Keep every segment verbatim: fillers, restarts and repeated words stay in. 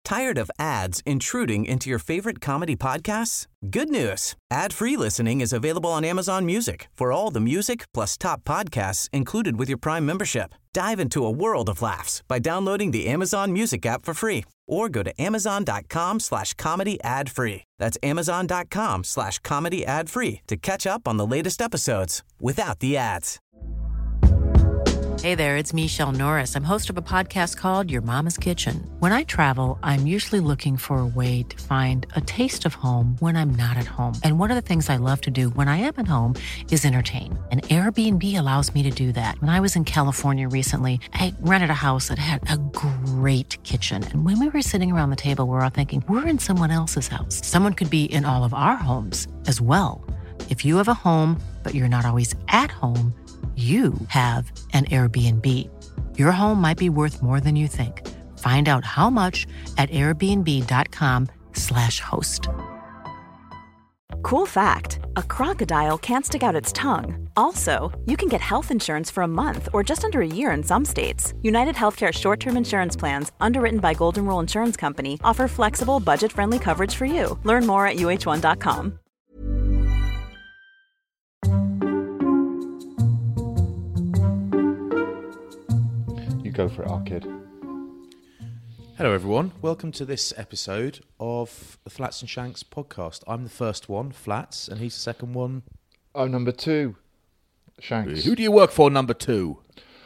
Tired of ads intruding into your favorite comedy podcasts? Good news. Ad-free listening is available on Amazon Music for all the music plus top podcasts included with your Prime membership. Dive into a world of laughs by downloading the Amazon Music app for free or go to amazon.com slash comedy ad free. That's amazon.com slash comedy ad free to catch up on the latest episodes without the ads. Hey there, it's Michelle Norris. I'm host of a podcast called Your Mama's Kitchen. When I travel, I'm usually looking for a way to find a taste of home when I'm not at home. And one of the things I love to do when I am at home is entertain. And Airbnb allows me to do that. When I was in California recently, I rented a house that had a great kitchen. And when we were sitting around the table, we were all thinking, we're in someone else's house. Someone could be in all of our homes as well. If you have a home, but you're not always at home, you have an Airbnb. Your home might be worth more than you think. Find out how much at airbnb.com slash host. Cool fact, a crocodile can't stick out its tongue. Also, you can get health insurance for a month or just under a year in some states. United Healthcare short-term insurance plans, underwritten by Golden Rule Insurance Company, offer flexible, budget-friendly coverage for you. Learn more at U H one dot com. Go for it, our kid. Hello everyone, welcome to this episode of the Flats and Shanks podcast. I'm the first one, Flats, and he's the second one. I'm number two, Shanks. Who do you work for, number two?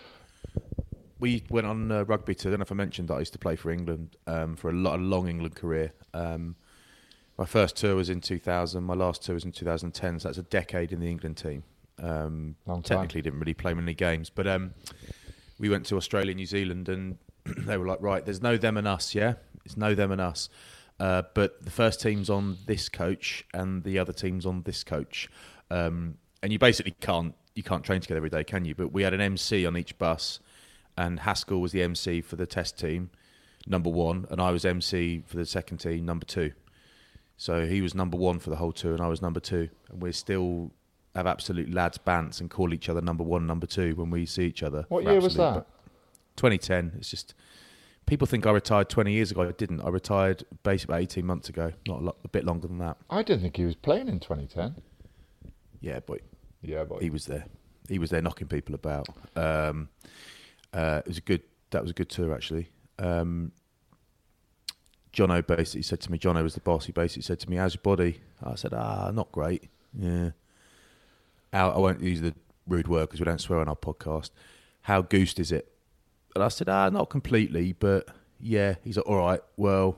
We went on uh, rugby tour. I don't know if I mentioned that I used to play for England um, for a, lot, a long England career. Um, my first tour was in two thousand, my last tour was in two thousand ten, so that's a decade in the England team. Um, long time. Technically didn't really play many games, but um, we went to Australia, New Zealand, and they were like, right, there's no them and us, yeah? It's no them and us. Uh, but the first team's on this coach and the other team's on this coach. Um, and you basically can't you can't train together every day, can you? But we had an M C on each bus, and Haskell was the M C for the test team, number one, and I was M C for the second team, number two. So he was number one for the whole tour, and I was number two. And we're still have absolute lads bants and call each other number one, number two when we see each other. What year was that? twenty ten. It's just, people think I retired twenty years ago. I didn't. I retired basically about eighteen months ago. Not a, lot, a bit longer than that. I didn't think he was playing in twenty ten. Yeah, but yeah, but he was there. He was there knocking people about. Um, uh, it was a good. That was a good tour actually. Um, Jono basically said to me. Jono was the boss. He basically said to me, "How's your body?" I said, "Ah, not great." Yeah. How, I won't use the rude word because we don't swear on our podcast. How goosed is it? And I said, ah, not completely, but yeah. He's like, all right, well,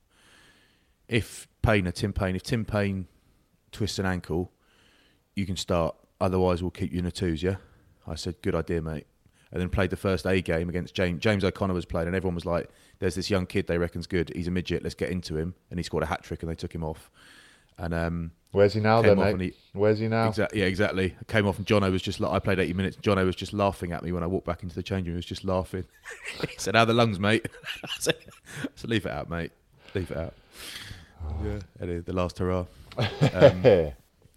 if Payne or Tim Payne, if Tim Payne twists an ankle, you can start. Otherwise, we'll keep you in the twos, yeah? I said, good idea, mate. And then played the first A game against James. James O'Connor was playing, and everyone was like, there's this young kid they reckon's good. He's a midget. Let's get into him. And he scored a hat-trick, and they took him off. And um, where's he now then, mate? He, Where's he now? Exa- yeah, exactly. I came off and Jono was just like, I played eighty minutes. Jono was just laughing at me when I walked back into the changing room. He was just laughing. He said, how are the lungs, mate? I said, so leave it out, mate. Leave it out. Oh. Yeah, anyway, the last hurrah. Um,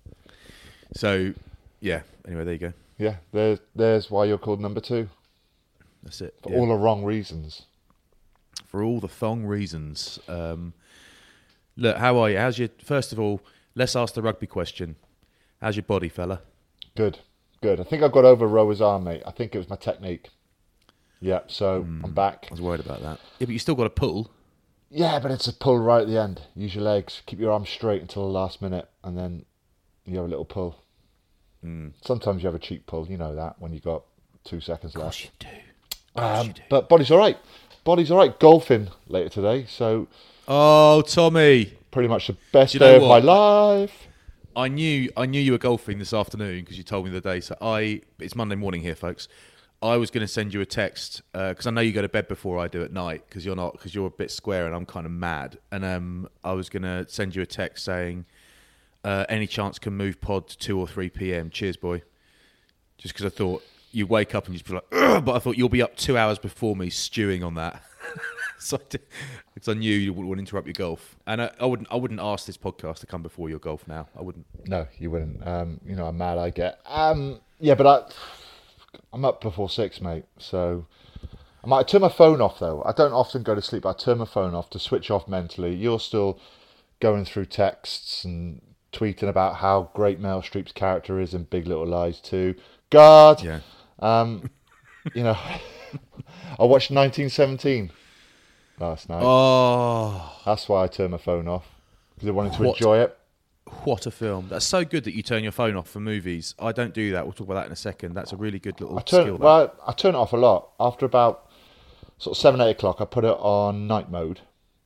so, yeah, anyway, there you go. Yeah, there's, there's why you're called number two. That's it. For yeah. all the wrong reasons. For all the thong reasons. Um, look, how are you? How's your, first of all, let's ask the rugby question. How's your body, fella? Good, good. I think I got over rower's arm, mate. I think it was my technique. Yeah, so mm, I'm back. I was worried about that. Yeah, but you still got to pull. Yeah, but it's a pull right at the end. Use your legs. Keep your arms straight until the last minute, and then you have a little pull. Mm. Sometimes you have a cheap pull. You know that when you got two seconds left. Of course you do. Of course Um, you do. But body's all right. Body's all right. Golfing later today, so... Oh, Tommy. Pretty much the best you know day of what? my life. I knew I knew you were golfing this afternoon because you told me the day. So I, it's Monday morning here, folks. I was going to send you a text because uh, I know you go to bed before I do at night because you're not because you're a bit square and I'm kind of mad. And um, I was going to send you a text saying, uh, "Any chance can move pod to two or three p.m. Cheers, boy." Just because I thought you wake up and you'd be like, ugh, but I thought you'll be up two hours before me stewing on that. So I did, because I knew you wouldn't want to interrupt your golf, and I, I wouldn't. I wouldn't ask this podcast to come before your golf. Now, I wouldn't. No, you wouldn't. Um, you know how mad I get. Um, yeah, but I, I'm up before six, mate. So I might turn my phone off though. I don't often go to sleep, but I turn my phone off to switch off mentally. You're still going through texts and tweeting about how great Meryl Streep's character is in Big Little Lies too. God, Yeah. um, you know, I watched nineteen seventeen last night. Oh, That's why I turned my phone off, because I wanted to What? enjoy it. what a film! That's so good that you turn your phone off for movies. I don't do that. We'll talk about that in a second. That's a really good little I turn skill. that. well, I turn it off a lot. After about sort of seven, eight o'clock, I put it on night mode,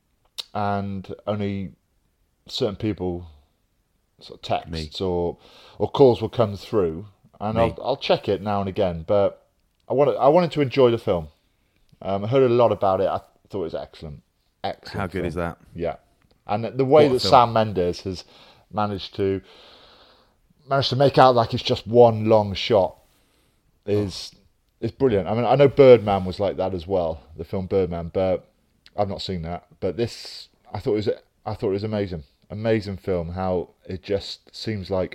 and only certain people, sort of texts or or calls will come through, and Me. I'll I'll check it now and again. But I wanted I wanted to enjoy the film. Um, I heard a lot about it. I thought it was excellent. Excellent. How good film. is that? Yeah, and the way What a that film. Sam Mendes has managed to managed to make out like it's just one long shot is is brilliant. I mean, I know Birdman was like that as well, the film Birdman, but I've not seen that. But this, I thought it was I thought it was amazing, amazing film. How it just seems like,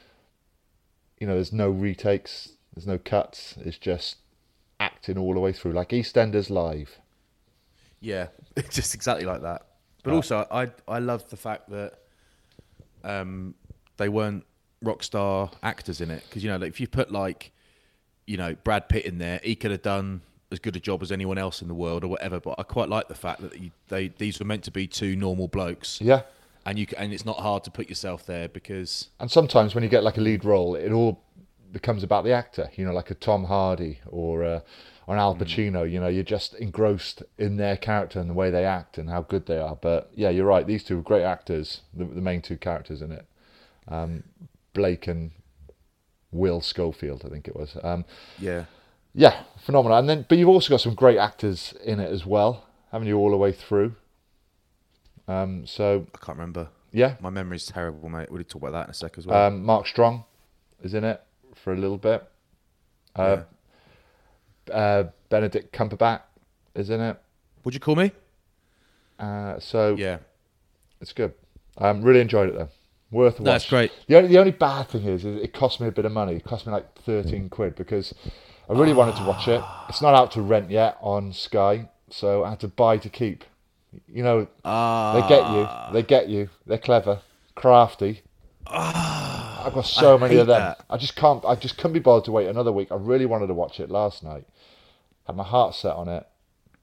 you know, there's no retakes, there's no cuts. It's just acting all the way through, like EastEnders live. Yeah, it's just exactly like that. But Uh, also, I I love the fact that um, they weren't rock star actors in it, because you know, like, if you put like, you know, Brad Pitt in there, he could have done as good a job as anyone else in the world or whatever. But I quite like the fact that you, they these were meant to be two normal blokes, Yeah. and you c- and it's not hard to put yourself there because And sometimes when you get like a lead role, it all becomes about the actor. You know, like a Tom Hardy or uh, or an Al Pacino. You know, you're just engrossed in their character and the way they act and how good they are. But yeah, you're right. These two are great actors. The, the main two characters in it, um, Blake and Will Schofield, I think it was. Um, yeah. yeah, phenomenal. And then, but you've also got some great actors in it as well, haven't you? All the way through. Um, so I can't remember. yeah, My memory's terrible, mate. We'll talk about that in a sec as well. um, Mark Strong is in it for a little bit. Uh, uh, Benedict Cumberbatch is in it. What'd you call me? Uh, so Yeah. it's good. Um, really enjoyed it though. Worth a watch. That's great. The only the only bad thing is, is it cost me a bit of money. It cost me like thirteen quid because I really wanted to watch it. It's not out to rent yet on Sky, so I had to buy to keep. You know, Ah. they get you. They get you. They're clever, crafty. I've got so I many of hate them. that. I just can't. I just couldn't be bothered to wait another week. I really wanted to watch it last night. Had my heart set on it,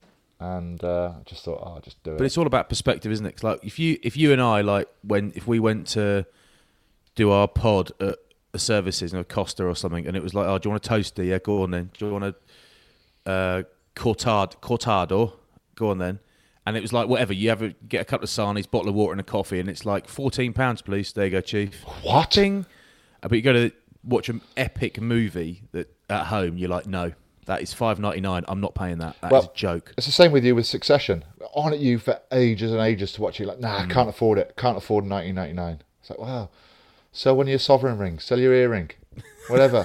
and uh, I just thought, oh, I'll just do it. But it's all about perspective, isn't it? 'Cause like if you if you and I like when if we went to do our pod at the services in a Costa or something, and it was like, oh, do you want a toaster? Yeah, go on then. Do you want a uh, cortado? Cortado? Go on then. And it was like whatever you have, a, get a couple of sarnies, bottle of water, and a coffee, and it's like fourteen pounds, please. There you go, chief. What? Ting. Uh, But you go to watch an epic movie that at home, you're like, no, that is five ninety nine. I'm not paying that. That is Well, a joke. It's the same with you with Succession. On at you for ages and ages to watch it. Like, nah, I can't afford it. Can't afford nineteen ninety-nine. It's like, wow. Sell one of your sovereign rings. Sell your earring. Whatever.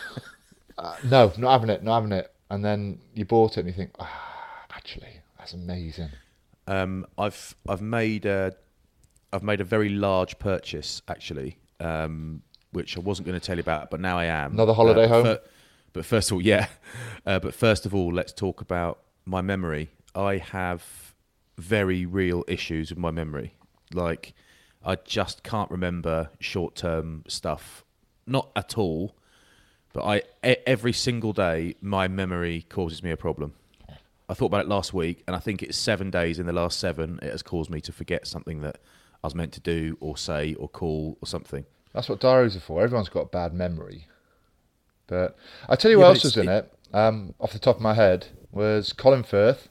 uh, no, not having it. Not having it. And then you bought it and you think, ah, actually, that's amazing. Um, I've I've made a I've made a very large purchase actually, um, which I wasn't going to tell you about, but now I am. Another holiday Uh, home? fir- but first of all, yeah. Uh, but first of all, let's talk about my memory. I have very real issues with my memory. Like, I just can't remember short-term stuff, not at all. But I e- every single day, my memory causes me a problem. I thought about it last week, and I think it's seven days in the last seven it has caused me to forget something that I was meant to do or say or call or something. That's what diaries are for. Everyone's got a bad memory. But I tell you Yeah, what but else was it's- in it, um, off the top of my head, was Colin Firth.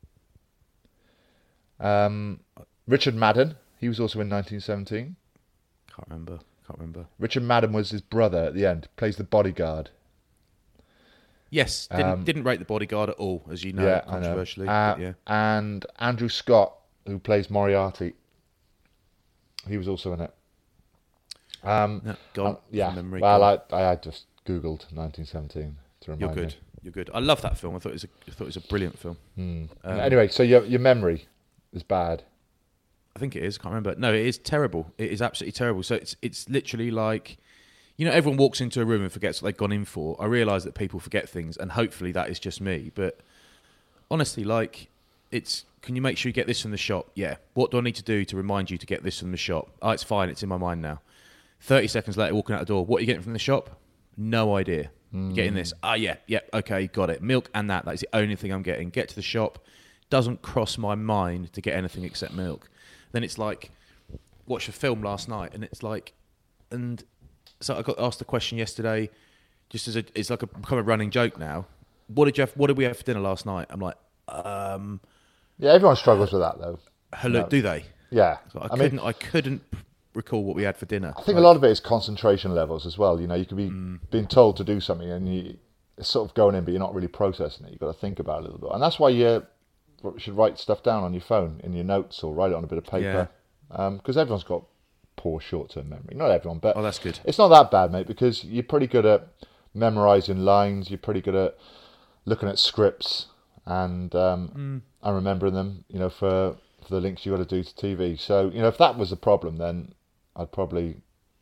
Um, Richard Madden. He was also in nineteen seventeen. Can't remember. Can't remember. Richard Madden was his brother at the end. Plays the bodyguard. Yes, didn't Um, didn't rate The Bodyguard at all, as you know, yeah, I know. controversially. Uh, but yeah. And Andrew Scott, who plays Moriarty. He was also in it. Um, No, gone. uh, yeah. from memory, well, gone. I, I googled googled nineteen seventeen to You're remind good. me. You're good. I love that film. I thought it was a, I thought it was a brilliant film. Um, Anyway, so your your memory is bad. I think it is. I can't remember. No, it is terrible. It is absolutely terrible. So it's it's literally like, you know, everyone walks into a room and forgets what they've gone in for. I realise that people forget things, and hopefully that is just me. But honestly, like, it's, can you make sure you get this from the shop? Yeah. What do I need to do to remind you to get this from the shop? Oh, it's fine. It's in my mind now. thirty seconds later, walking out the door. What are you getting from the shop? No idea. Mm. Getting this. Ah, oh, yeah. Yeah. Okay. Got it. Milk and that. That's the only thing I'm getting. Get to the shop. Doesn't cross my mind to get anything except milk. Then it's like, watched a film last night, and it's like, and so I got asked a question yesterday, just as a, it's like a become a running joke now. What did you have, what did we have for dinner last night? I'm like, um, yeah, everyone struggles with that though. Hello, no. Do they? Yeah, so I, I couldn't, mean, I couldn't recall what we had for dinner. I think like, a lot of it is concentration levels as well. You know, you could be mm. being told to do something, and you it's sort of going in, but you're not really processing it. You've got to think about it a little bit, and that's why you should write stuff down on your phone in your notes or write it on a bit of paper, because yeah. um, everyone's got poor short-term memory. Not everyone, but oh, that's good. It's not that bad, mate, because you're pretty good at memorising lines. You're pretty good at looking at scripts and um, mm. and remembering them. You know, for for the links you got to do to T V. So you know, if that was a problem, then I'd probably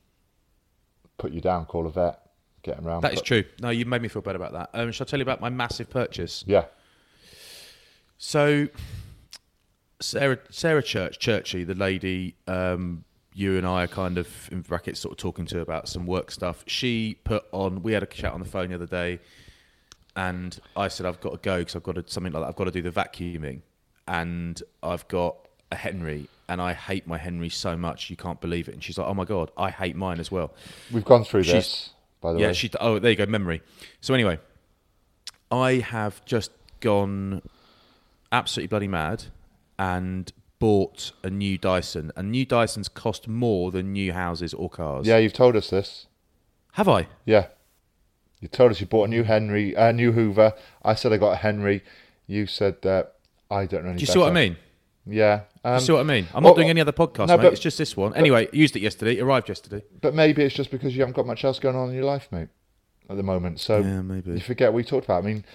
put you down, call a vet, get him around. That is true. No, you made me feel better about that. Um, shall I tell you about my massive purchase? Yeah. So, Sarah Sarah Church, Churchy, the lady um, you and I are kind of, in brackets, sort of talking to about some work stuff. She put on, we had a chat on the phone the other day, and I said, I've got to go because I've got to, something like that. I've got to do the vacuuming, and I've got a Henry, and I hate my Henry so much, you can't believe it. And she's like, oh my God, I hate mine as well. We've gone through She's, this, by the yeah, way. She, oh, there you go, memory. So anyway, I have just gone absolutely bloody mad and bought a new Dyson. And new Dysons cost more than new houses or cars. Yeah, you've told us this. Have I? Yeah. You told us you bought a new Henry, a uh, new Hoover. I said I got a Henry. You said that uh, I don't know any Do you better. see what I mean? Yeah. Um, Do you see what I mean? I'm well, not doing any other podcast, no, mate. but, it's just this one. Anyway, but, used it yesterday. It arrived yesterday. But maybe it's just because you haven't got much else going on in your life, mate, at the moment. So yeah, maybe. You forget what we talked about. I mean,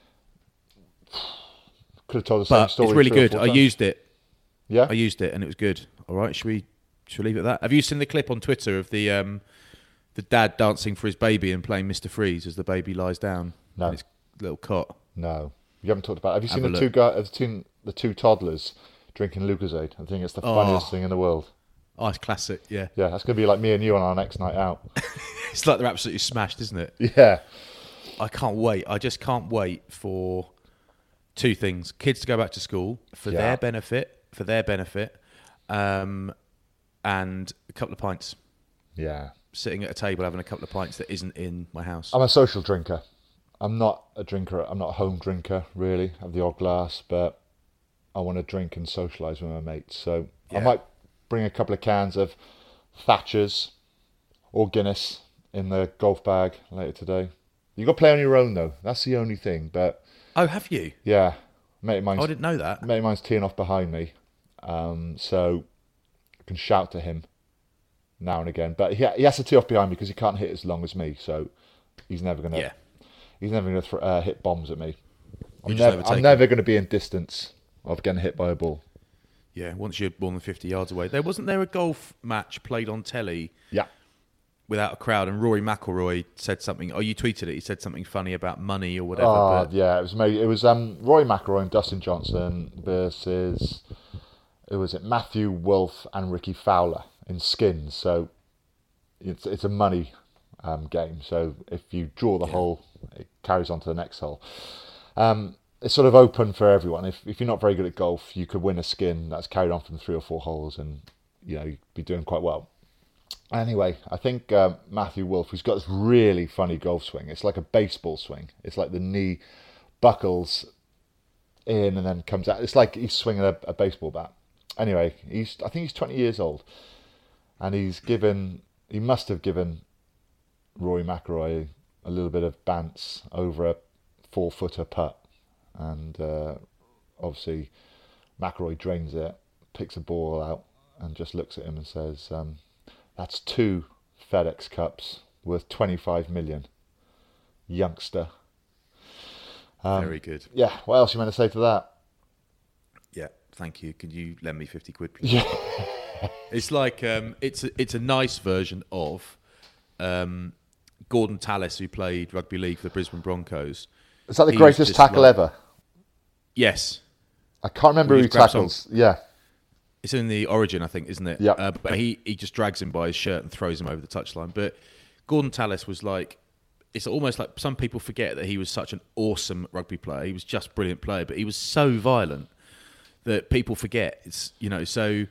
could have told the but same story. It's really good. I times. used it. Yeah? I used it and it was good. All right, should we, should we leave it at that? Have you seen the clip on Twitter of the um, the dad dancing for his baby and playing Mister Freeze as the baby lies down no. in his little cot? No. You haven't talked about it. Have you Have seen the two, guys, have you seen the two toddlers drinking Lucozade? I think it's the funniest oh. thing in the world. Oh, it's classic, yeah. Yeah, that's going to be like me and you on our next night out. It's like they're absolutely smashed, isn't it? Yeah. I can't wait. I just can't wait for two things. Kids to go back to school for yeah. their benefit, for their benefit, um, and a couple of pints. Yeah. Sitting at a table having a couple of pints that isn't in my house. I'm a social drinker. I'm not a drinker. I'm not a home drinker, really. I have the odd glass, but I want to drink and socialise with my mates. So yeah. I might bring a couple of cans of Thatcher's or Guinness in the golf bag later today. You got to play on your own though. That's the only thing. But oh, have you? Yeah, mate of mine's, oh, I didn't know that. Mate of mine's teeing off behind me, um, so I can shout to him now and again. But he he has to tee off behind me because he can't hit as long as me. So he's never gonna. Yeah. He's never gonna th- uh, hit bombs at me. I'm never. I'm never gonna be in distance of getting hit by a ball. Yeah, once you're more than fifty yards away. There wasn't there a golf match played on telly? Yeah. Without a crowd, and Rory McIlroy said something. Oh, you tweeted it. He said something funny about money or whatever. Oh, but... yeah, it was made, it was um, Rory McIlroy and Dustin Johnson versus who was it? Matthew Wolff and Ricky Fowler in skins. So it's it's a money um, game. So if you draw the yeah. hole, it carries on to the next hole. Um, it's sort of open for everyone. If if you're not very good at golf, you could win a skin that's carried on from three or four holes, and you know you'd be doing quite well. Anyway, I think uh, Matthew Wolff, who's got this really funny golf swing. It's like a baseball swing. It's like the knee buckles in and then comes out. It's like he's swinging a, a baseball bat. Anyway, he's I think he's twenty years old, and he's given he must have given Rory McIlroy a little bit of bants over a four footer putt, and uh, obviously McIlroy drains it, picks a ball out, and just looks at him and says. Um, That's two FedEx Cups worth twenty-five million. Youngster. Um, Very good. Yeah. What else you meant to say to that? Yeah. Thank you. Could you lend me fifty quid, please? Yeah. It's like um, it's a, it's a nice version of um, Gordon Tallis, who played rugby league for the Brisbane Broncos. Is that the He greatest tackle like, ever? Yes. I can't remember who he tackles. Yeah. It's in the Origin, I think, isn't it? Yeah. Uh, but he, he just drags him by his shirt and throws him over the touchline. But Gordon Tallis was like, it's almost like some people forget that he was such an awesome rugby player. He was just a brilliant player, but he was so violent that people forget. It's, you know, so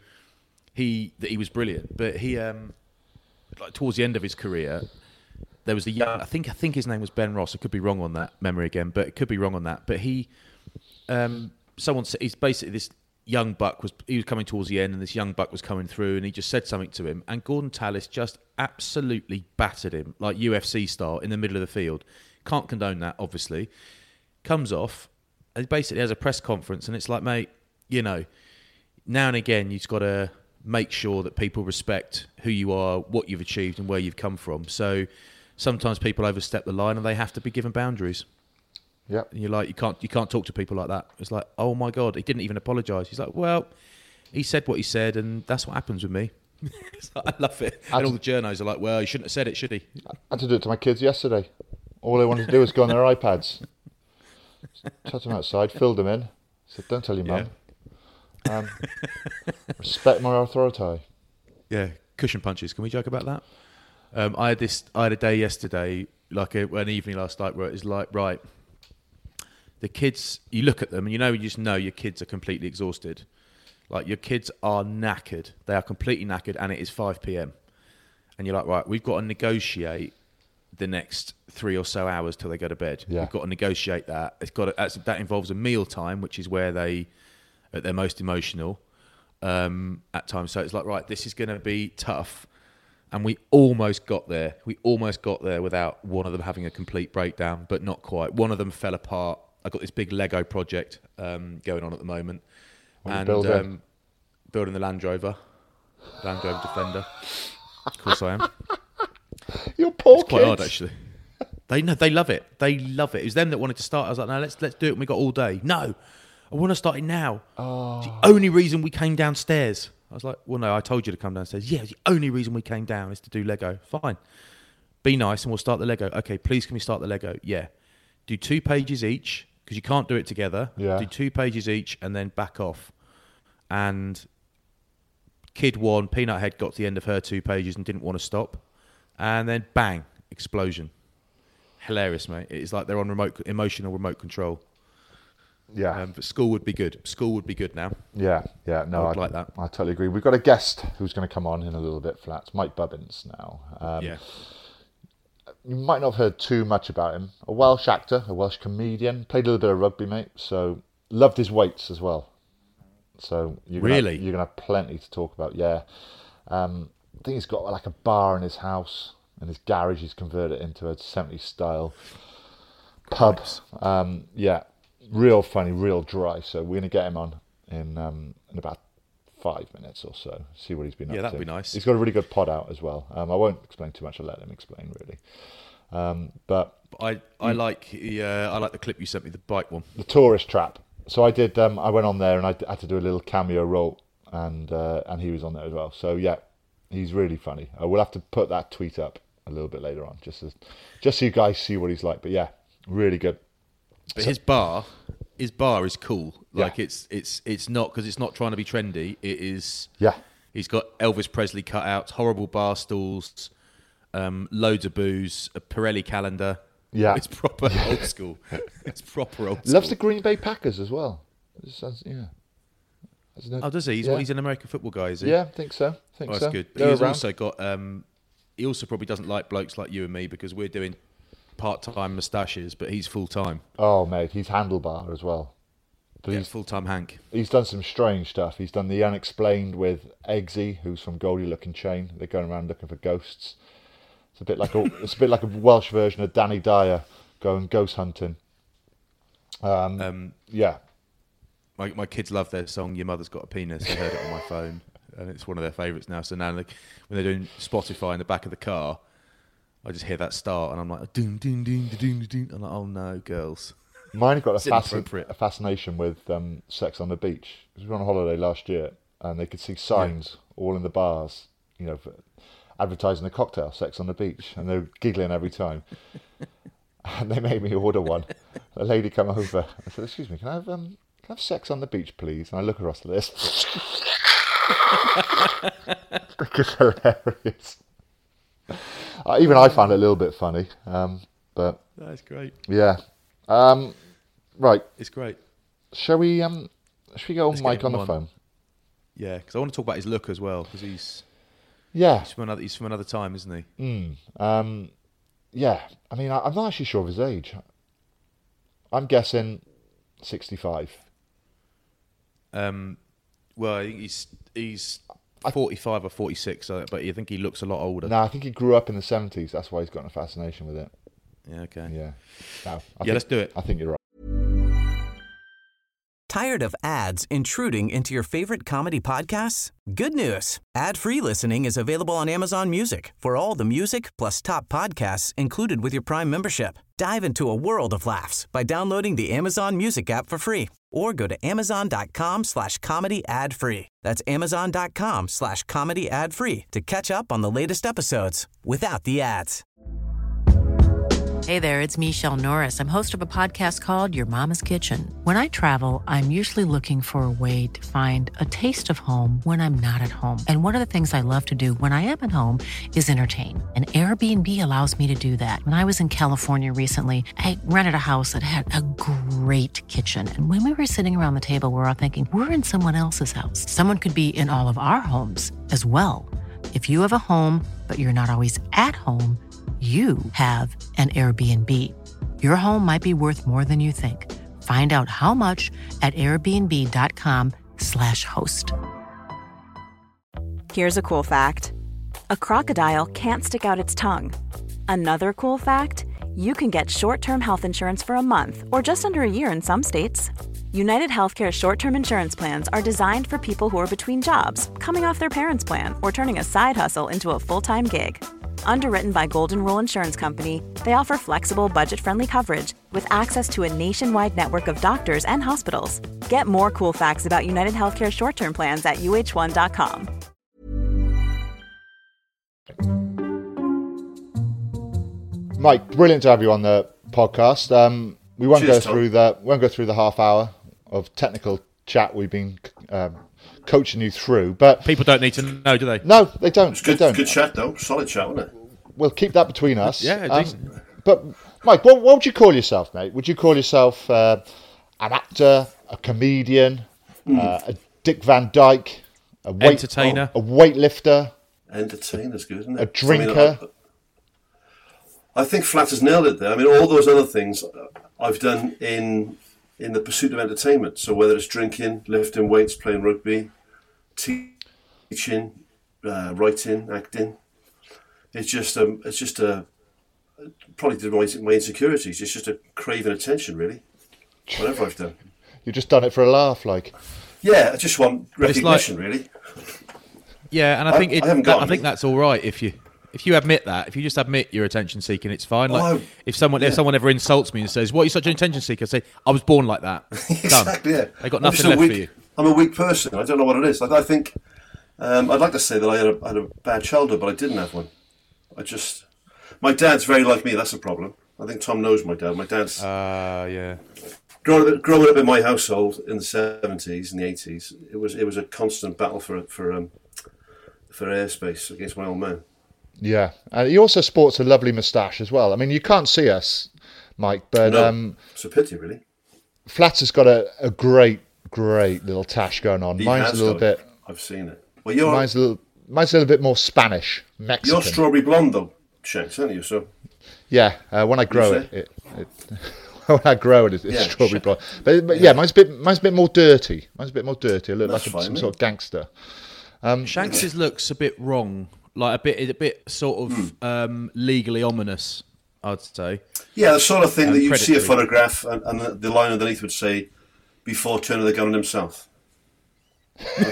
he that he was brilliant. But he, um, like towards the end of his career, there was a young, I think I think his name was Ben Ross. I could be wrong on that memory again, but it could be wrong on that. But he, um, someone said, he's basically this young buck was he was coming towards the end, and this young buck was coming through, and he just said something to him, and Gordon Tallis just absolutely battered him like U F C style in the middle of the field. Can't condone that, obviously. Comes off and basically has a press conference, and it's like, mate, you know, now and again you've got to make sure that people respect who you are, what you've achieved, and where you've come from. So sometimes people overstep the line, and they have to be given boundaries. Yeah, and you're like, you can't, you can't talk to people like that. It's like, oh my God, he didn't even apologise. He's like, well, he said what he said, and that's what happens with me. Like, I love it. I and all the journos are like, well, he shouldn't have said it, should he? I had to do it to my kids yesterday. All they wanted to do was go on their iPads. Took them outside, filled them in. Said, don't tell your mum. Yeah. Um, respect my authority. Yeah, cushion punches. Can we joke about that? Um, I had this. I had a day yesterday, like a, an evening last night, where it was like, right. The kids, you look at them and you know, you just know your kids are completely exhausted. Like your kids are knackered. They are completely knackered, and it is five p.m. And you're like, right, we've got to negotiate the next three or so hours till they go to bed. Yeah. We've got to negotiate that. It's got to, that involves a meal time, which is where they, at their most emotional um, at times. So it's like, right, this is going to be tough. And we almost got there. We almost got there without one of them having a complete breakdown, but not quite. One of them fell apart. I've got this big Lego project um, going on at the moment. What and building? Um, building the Land Rover. Land Rover Defender. Of course I am. Your poor It's quite kids. hard, actually. They know, they love it. They love it. It was them that wanted to start. I was like, no, let's let's do it. And we got all day. No, I want to start it now. Oh. It's the only reason we came downstairs. I was like, well, no, I told you to come downstairs. Yeah, the only reason we came down is to do Lego. Fine. Be nice and we'll start the Lego. Okay, please can we start the Lego? Yeah. Do two pages each, because you can't do it together. Yeah. Do two pages each and then back off. And kid one, Peanut Head, got to the end of her two pages and didn't want to stop. And then bang, explosion. Hilarious, mate. It's like they're on remote, emotional remote control. Yeah. Um, but school would be good. School would be good now. Yeah, yeah, no, I would I, like that. I totally agree. We've got a guest who's going to come on in a little bit, Flats, Mike Bubbins now. Um, Yeah. You might not have heard too much about him. A Welsh actor, a Welsh comedian, played a little bit of rugby, mate, so loved his weights as well. So you're gonna, Really? you're going to have plenty to talk about, yeah. Um, I think he's got like a bar in his house, and his garage he's converted into a seventies style pub. Nice. Um, yeah. Real funny, real dry. So we're going to get him on in um, in about five minutes or so. See what he's been up to. Yeah, that'd be nice. He's got a really good pod out as well. Um, I won't explain too much. I'll let him explain really. Um, but I I like the uh, I like the clip you sent me, the bike one. the tourist trap. So I did. Um, I went on there and I had to do a little cameo role, and uh, and he was on there as well. So yeah, he's really funny. Uh, we'll have to put that tweet up a little bit later on, just as, just so you guys see what he's like. But yeah, really good. But his bar, his bar is cool. Like Yeah. it's it's it's not because it's not trying to be trendy. It is. Yeah. He's got Elvis Presley cutouts, horrible bar stools, um, loads of booze, a Pirelli calendar. Yeah. It's proper old school. It's proper old school. Loves the Green Bay Packers as well. It sounds- yeah. Hasn't it? Oh, does he? He's, yeah. he's an American football guy, is he? Yeah, I think so. I think Oh, so. that's good. They're He's around. also got. Um, he also probably doesn't like blokes like you and me because we're doing part-time moustaches, but he's full-time. Oh, mate, he's handlebar as well. But Yeah, he's full-time Hank. he's done some strange stuff. He's done The Unexplained with Eggsy, who's from Goldie Looking Chain. They're going around looking for ghosts. It's a bit like a it's a bit like a Welsh version of Danny Dyer going ghost hunting. Um, Um, yeah, My my kids love their song "Your Mother's Got a Penis." I heard it on my phone, and it's one of their favourites now. So now, like, when they're doing Spotify in the back of the car, I just hear that start, and I'm like, doom, doom, doom, doom, doom. I'm like, oh no, girls. mine have got a, It's fasc- inappropriate. a fascination with um, sex on the beach. 'Cause we were on holiday last year, and they could see signs all in the bars, you know, for advertising the cocktail, Sex on the Beach, and they were giggling every time. And they made me order one. A lady come over. I said, "Excuse me, can I have um, can I have sex on the beach, please? And I look across the list. It's hilarious. Uh, even I found it a little bit funny. Um, but That's great. Yeah. Um, right. It's great. Shall we, um, shall we go on Mike on the on. phone? Yeah, because I want to talk about his look as well, because he's, Yeah. he's, from another, he's from another time, isn't he? Mm. Um, yeah. I mean, I, I'm not actually sure of his age. I'm guessing sixty-five. Um, well, I think he's he's forty-five or forty-six, uh, but I think he looks a lot older. No, I think he grew up in the seventies. That's why he's got a fascination with it. Yeah, okay. Yeah. No, I Yeah, think, let's do it. I think you're right. Tired of ads intruding into your favorite comedy podcasts? Good news. Ad-free listening is available on Amazon Music for all the music plus top podcasts included with your Prime membership. Dive into a world of laughs by downloading the Amazon Music app for free or go to amazon.com slash comedy ad free. That's amazon.com slash comedy ad free to catch up on the latest episodes without the ads. Hey there, it's Michelle Norris. I'm host of a podcast called Your Mama's Kitchen. When I travel, I'm usually looking for a way to find a taste of home when I'm not at home. And one of the things I love to do when I am at home is entertain. And Airbnb allows me to do that. When I was in California recently, I rented a house that had a great kitchen. And when we were sitting around the table, we were all thinking, we're in someone else's house. Someone could be in all of our homes as well. If you have a home, but you're not always at home, you have an Airbnb. Your home might be worth more than you think. Find out how much at airbnb.com slash host. Here's a cool fact. A crocodile can't stick out its tongue. Another cool fact, you can get short-term health insurance for a month or just under a year in some states. United Healthcare short-term insurance plans are designed for people who are between jobs, coming off their parents' plan, or turning a side hustle into a full-time gig. Underwritten by Golden Rule Insurance Company, they offer flexible, budget-friendly coverage with access to a nationwide network of doctors and hospitals. Get more cool facts about United Healthcare short-term plans at U H one dot com. Mike, brilliant to have you on the podcast. Um, we won't Cheers, go Tom. through the won't go through the half hour of technical chat we've been um, coaching you through, but People don't need to know, do they? no, they don't. It's good, they don't. good chat though. Solid chat, wasn't it? We'll keep that between us. Yeah, Um, decent. but Mike, what, what would you call yourself, mate? Would you call yourself uh, an actor, a comedian, uh, a Dick Van Dyke, a weight, Entertainer. a weightlifter, Entertainer's good, isn't it? a drinker? I, mean, I, I think Flat has nailed it there. I mean, all those other things I've done in in the pursuit of entertainment. So whether it's drinking, lifting weights, playing rugby, teaching, uh, writing, acting, it's just um, it's just a probably did my, my insecurities. It's just a craving attention, really. Whatever I've done. You've just done it for a laugh, like. Yeah, I just want it's like- recognition, really. Yeah, and I I- think it, I haven't that, got I think any. that's all right if you if you admit that. If you just admit you're attention seeking, it's fine. Like Oh, if someone if yeah. someone ever insults me and says, "What are you such an attention seeker?" I say, "I was born like that." Done. Exactly, yeah. They got I'm nothing just a left weak, for you. I'm a weak person. I don't know what it is. I, I think um, I'd like to say that I had a, had a bad childhood, but I didn't have one. I just my dad's very like me. That's a problem. I think Tom knows my dad. My dad's Uh, yeah. growing up, growing up in my household in the seventies and the eighties. It was it was a constant battle for for um, for airspace against my old man. Yeah, and he also sports a lovely moustache as well. I mean, you can't see us, Mike, but No, um, it's a pity, really. Flats has got a, a great, great little tash going on. He Mine's has a little got it. bit. I've seen it. Well, you're Mine's a little. Mine's a little bit more Spanish, Mexican. you're strawberry blonde though, Shanks, aren't you? So Yeah, uh, when I grow You it, it, it when I grow it, it's, it's Yeah, strawberry sure. blonde. But, but yeah, mine's a bit. Mine's a bit more dirty. Mine's a bit more dirty. I look That's like a, fine, some mate. sort of gangster. Shanks's looks a bit wrong, like a bit a bit sort of um, legally ominous, I'd say. yeah, the sort of thing Um, that you see a predatory. photograph and, and the, the line underneath would say, "Before turning the gun on himself." That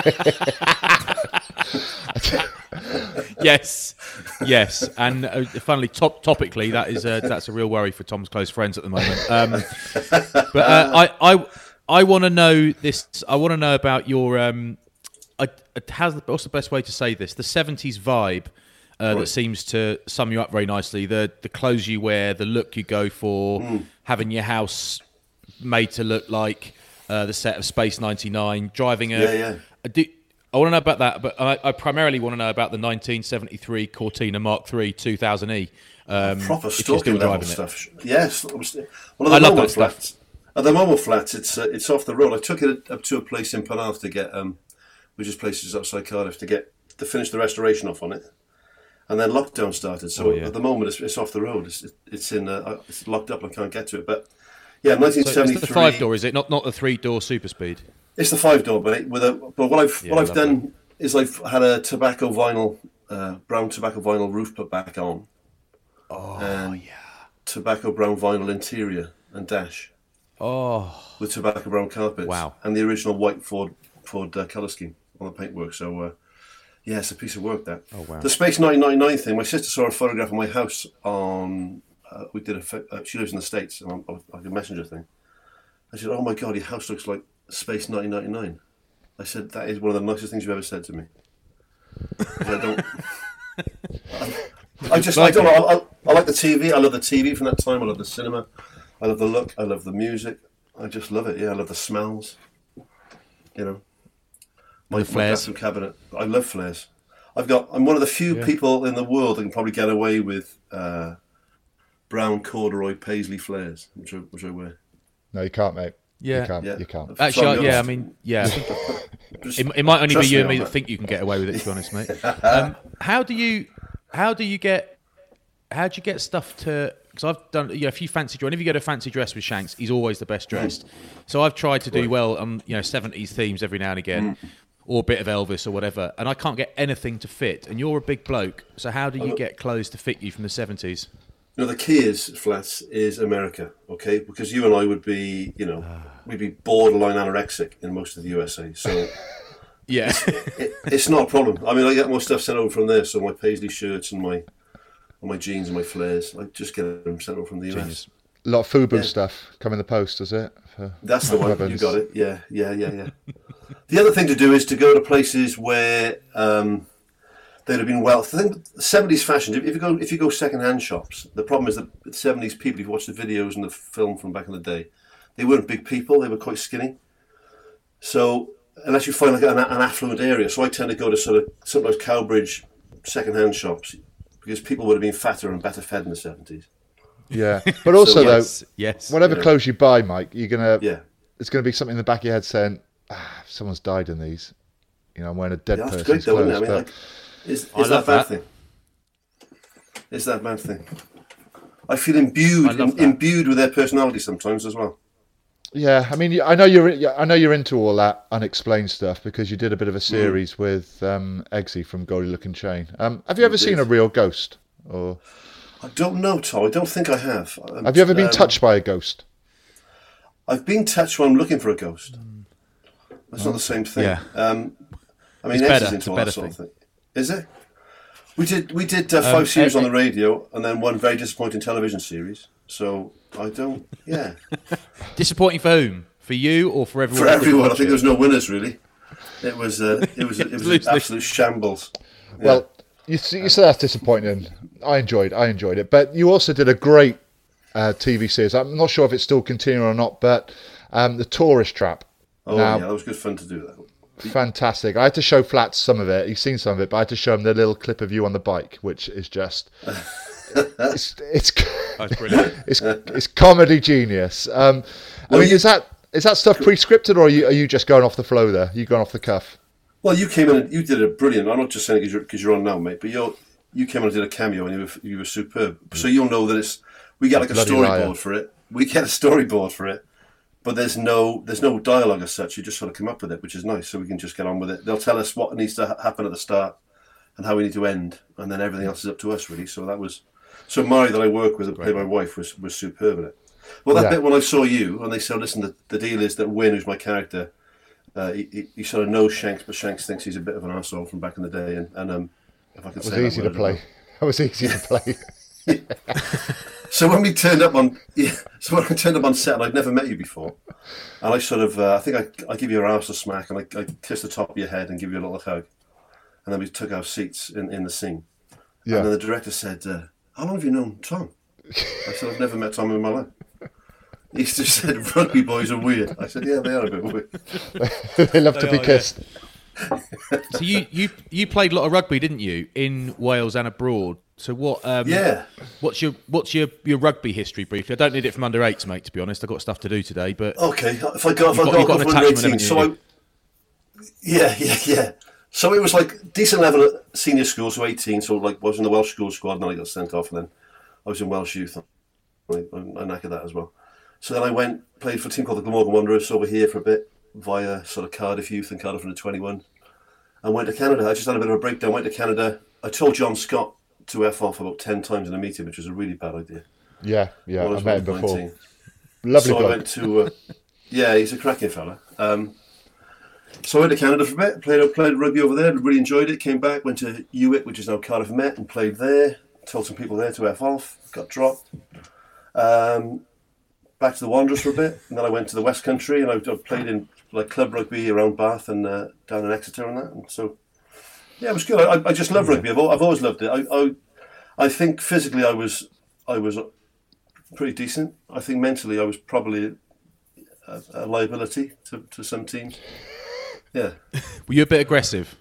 sort of- Yes, yes, and uh, funnily, top topically, that is a, that's a real worry for Tom's close friends at the moment. Um, but uh, I I I want to know this. I want to know about your um. I, how's the, what's the best way to say this? The seventies vibe uh, that Right. seems to sum you up very nicely. The the clothes you wear, the look you go for, Mm. having your house made to look like uh, the set of Space ninety-nine, driving a. Yeah, yeah. a di- I want to know about that, but I, I primarily want to know about the nineteen seventy-three Cortina Mark three two thousand E. Um, Proper stalking level stuff. It. Yes. Well, I love that flats, stuff. At the Momo Flats, it's uh, it's off the road. I took it up to a place in Penarth to get, um, which is places outside Cardiff, to get to finish the restoration off on it. And then lockdown started, so oh, yeah. at the moment it's, it's off the road. It's it's in uh, it's locked up. I can't get to it. But yeah, nineteen seventy-three. So it's the five door, is it? Not not the three door Super Speed. It's the five door, but it, with a but what I've yeah, what I've done that. is I've had a tobacco vinyl, uh, brown tobacco vinyl roof put back on. Oh and yeah. Tobacco brown vinyl interior and dash. Oh. With tobacco brown carpets. Wow. And the original white Ford Ford uh, colour scheme on the paintwork. So. Uh, Yeah, it's a piece of work, that. Oh, wow. The Space nineteen ninety-nine thing, my sister saw a photograph of my house on... Uh, we did a... Uh, she lives in the States, on, on, like a messenger thing. I said, oh my God, your house looks like Space nineteen ninety-nine. I said, that is one of the nicest things you've ever said to me. I don't... I, I just, I don't know, I, I, I like the T V, I love the T V from that time, I love the cinema, I love the look, I love the music, I just love it, yeah, I love the smells, you know. My, my bathroom cabinet. I love flares. I've got. I'm one of the few yeah. people in the world that can probably get away with uh, brown corduroy paisley flares, which I, which I wear. No, you can't, mate. Yeah, you can't. Yeah. You can't. Actually, yeah. I mean, yeah. it, it might only be you and me that think you can get away with it. To be honest, mate. Um, how do you? How do you get? How do you get stuff to? Because I've done, you know, if you fancy dress, if you go to fancy dress with Shanks, he's always the best dressed. So I've tried to do well on, you know, seventies themes every now and again. Mm. Or a bit of Elvis or whatever, and I can't get anything to fit. And you're a big bloke, so how do you get clothes to fit you from the seventies? You know, the key is, Flats, is America, okay? Because you and I would be, you know, we'd be borderline anorexic in most of the U S A. So yeah, it's, it, it's not a problem. I mean, I get more stuff sent over from there. So my paisley shirts and my and my jeans and my flares, I just get them sent over from the U S. Genius. A lot of FUBU yeah. stuff come in the post, is it? For That's the one. You got it. Yeah, yeah, yeah, yeah. The other thing to do is to go to places where um, they'd have been well. I think seventies fashion. If you go, if you go second-hand shops, the problem is that the seventies people, if you watch the videos and the film from back in the day, they weren't big people. They were quite skinny. So unless you find like an, an affluent area, so I tend to go to sort of sometimes Cowbridge second-hand shops because people would have been fatter and better fed in the seventies. Yeah, but also so, yes, though, yes, whatever yeah. clothes you buy, Mike, you're gonna. Yeah. It's gonna be something in the back of your head saying, ah, someone's died in these. You know, I'm wearing a dead yeah, that's person's great, though, clothes. isn't it? I mean, but... like, is, is I that love bad that. thing? Is that bad thing? I feel imbued, I love im- that. imbued with their personality sometimes as well. Yeah, I mean, I know you're. I know you're into all that unexplained stuff because you did a bit of a series mm. with um, Eggsy from Goldie Looking Chain. Um, have you ever seen a real ghost? Or I don't know, Tom. I don't think I have. I'm, have you ever been um, touched by a ghost? I've been touched when I'm looking for a ghost. That's not the same thing. Yeah. Um, I mean, It's better. Eggs is It's into a all that better sort of thing. thing. Is it? We did. We did uh, five Um, series uh, on the radio, and then one very disappointing television series. So I don't. Yeah. Disappointing for whom? For you or for everyone? For that didn't everyone, I watch think it? there was no winners really. It was. Uh, it was. It was an absolute shambles. Yeah. Well, you see, you say that's disappointing. I enjoyed. I enjoyed it, but you also did a great uh, T V series. I'm not sure if it's still continuing or not, but um, the Tourist Trap. Oh now, yeah, that was good fun to do that. Fantastic. I had to show Flats some of it. He's seen some of it, but I had to show him the little clip of you on the bike, which is just it's it's That's brilliant. it's, it's comedy genius. Um, I Well, mean, you- is that is that stuff pre-scripted, or are you are you just going off the flow there? You going off the cuff? Well, you came in and you did a brilliant. I'm not just saying it because you're, 'cause you're on now, mate. But you you came in and did a cameo, and you were you were superb. So you'll know that it's we get like a Bloody storyboard liar. for it. We get a storyboard for it, but there's no there's no dialogue as such. You just sort of come up with it, which is nice. So we can just get on with it. They'll tell us what needs to ha- happen at the start and how we need to end, and then everything else is up to us, really. So that was so Mari that I work with, that played my wife, was was superb in it. Well, that Yeah. bit when I saw you, and they said, "Listen, the, the deal is that Wynne, who's my character, uh, he, he, he sort of knows Shanks, but Shanks thinks he's a bit of an arsehole from back in the day." And, and um, if I could It say was that easy to word, play. It was easy to play. So when we turned up on, yeah, so when I turned up on set, and I'd never met you before, and I sort of, uh, I think I, I give you a arse a smack, and I, I kiss the top of your head and give you a little hug, and then we took our seats in, in the scene. Yeah. And then the director said, uh, "How long have you known Tom?" I said, "I've never met Tom in my life." He just said, rugby boys are weird. I said, yeah, they are a bit weird. They love they to be are, kissed. Yeah. So you, you you played a lot of rugby, didn't you, in Wales and abroad? So what? Um, yeah. What's your what's your, your rugby history briefly? I don't need it from under eights, mate. To be honest, I've got stuff to do today. But okay, if I go, if I got, go, got go an under eighteen, so I, yeah, yeah, yeah. So it was like decent level at senior school, so eighteen. So like I was in the Welsh school squad, and then I got sent off, and then I was in Welsh youth. I, I knackered that as well. So then I went played for a team called the Glamorgan Wanderers over here for a bit via sort of Cardiff Youth and Cardiff under twenty-one, and went to Canada. I just had a bit of a breakdown. Went to Canada. I told John Scott to F off about ten times in a meeting, which was a really bad idea. Yeah, yeah, I met him before. nineteen. Lovely so bloke. I went to, uh, yeah, he's a cracking fella. Um, so I went to Canada for a bit, played played rugby over there, really enjoyed it, came back, went to U W I C, which is now Cardiff Met, and played there, told some people there to F off, got dropped. Um, back to the Wanderers for a bit, and then I went to the West Country, and I, I played in like club rugby around Bath and uh, down in Exeter and that, and so... Yeah, it was good. I, I just love rugby. I've, I've always loved it. I, I, I think physically I was, I was pretty decent. I think mentally I was probably a, a liability to, to some teams. Yeah. Were you a bit aggressive?